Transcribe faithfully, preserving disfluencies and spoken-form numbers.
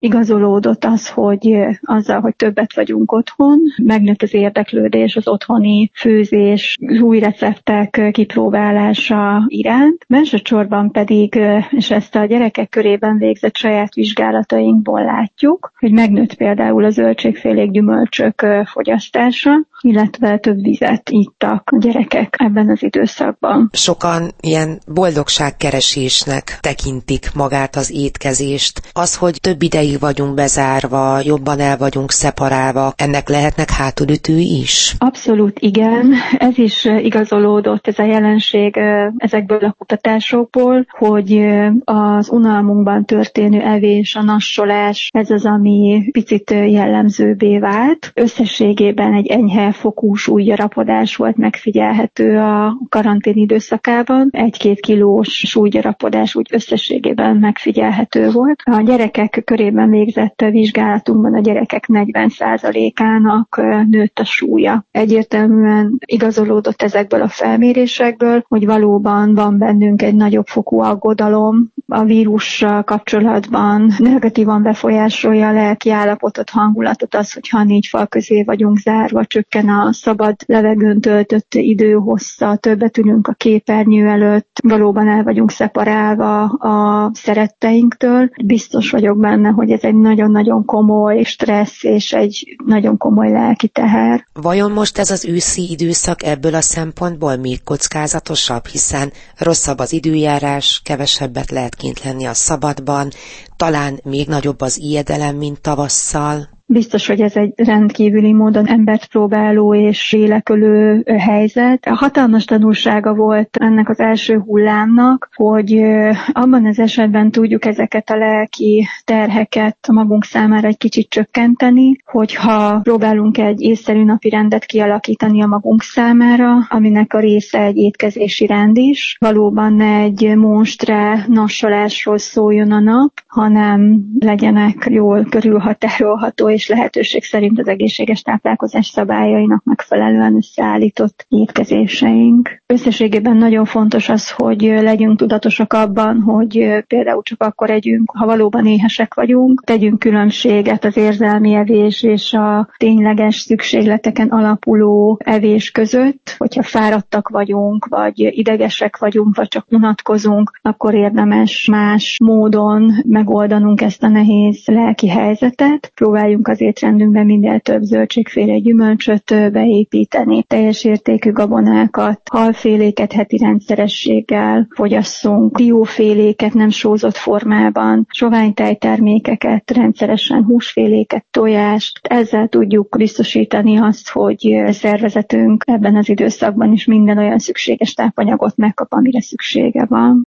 igazolódott az, hogy azzal, hogy többet vagyunk otthon, megnőtt az érdeklődés az otthoni főzés, új receptek kipróbálása iránt. Másodszorban pedig, és ezt a gyerekek körében végzett saját vizsgálatainkból látjuk, hogy megnőtt például a zöldségfélék, gyümölcsök fogyasztása, illetve több vizet ittak a gyerekek ebben az időszakban. Sokan ilyen boldogságkeresésnek tekintik magát az étkezést. Az, hogy több ideig vagyunk bezárva, jobban el vagyunk szeparálva, ennek lehetnek hátulütői is? Abszolút igen. Ez is igazolódott, ez a jelenség ezekből a kutatásokból, hogy az unalmunkban történő evés, a nassolás, ez az, ami picit jellemzőbbé vált. Összességében egy enyhe fokú súlygyarapodás volt megfigyelhető a karantén időszakában. Egy-két kilós súlygyarapodás úgy összességében megfigyelhető volt. A gyerekek körében végzett vizsgálatunkban a gyerekek negyven százalékának nőtt a súlya. Egyértelműen igazolódott ezekből a felmérésekből, hogy valóban van bennünk egy nagyobb fokú aggodalom a vírussal kapcsolatban, negatívan befolyásolja a lelki állapotot, hangulatot az, hogyha négy fal közé vagyunk zárva, csökken a szabad levegőn töltött idő hossza, többet ülünk a képernyő előtt, valóban el vagyunk szeparálva a szeretteinktől. Biztos vagyok benne, hogy ez egy nagyon-nagyon komoly stressz és egy nagyon komoly lelki teher. Vajon most ez az őszi időszak ebből a szempontból még kockázatosabb, hiszen rosszabb az időjárás, kevesebbet lehet kint lenni a szabadban, talán még nagyobb az ijedelem, mint tavasszal? Biztos, hogy ez egy rendkívüli módon embert próbáló és élekölő helyzet. A hatalmas tanulsága volt ennek az első hullámnak, hogy abban az esetben tudjuk ezeket a lelki terheket magunk számára egy kicsit csökkenteni, hogyha próbálunk egy észszerű napi rendet kialakítani a magunk számára, aminek a része egy étkezési rend is. Valóban egy monstre nassolásról szóljon a nap, hanem legyenek jól körülhatárolható és lehetőség szerint az egészséges táplálkozás szabályainak megfelelően összeállított étkezéseink. Összességében nagyon fontos az, hogy legyünk tudatosak abban, hogy például csak akkor együnk, ha valóban éhesek vagyunk, tegyünk különbséget az érzelmi evés és a tényleges szükségleteken alapuló evés között. Hogyha fáradtak vagyunk, vagy idegesek vagyunk, vagy csak unatkozunk, akkor érdemes más módon megoldanunk ezt a nehéz lelki helyzetet. Próbáljunk az étrendünkben minél több zöldségféle, gyümölcsöt beépíteni, teljes értékű gabonákat, halféléket heti rendszerességgel fogyasszunk, dióféléket nem sózott formában, soványtejtermékeket rendszeresen, húsféléket, tojást. Ezzel tudjuk biztosítani azt, hogy szervezetünk ebben az időszakban is minden olyan szükséges tápanyagot megkap, amire szüksége van.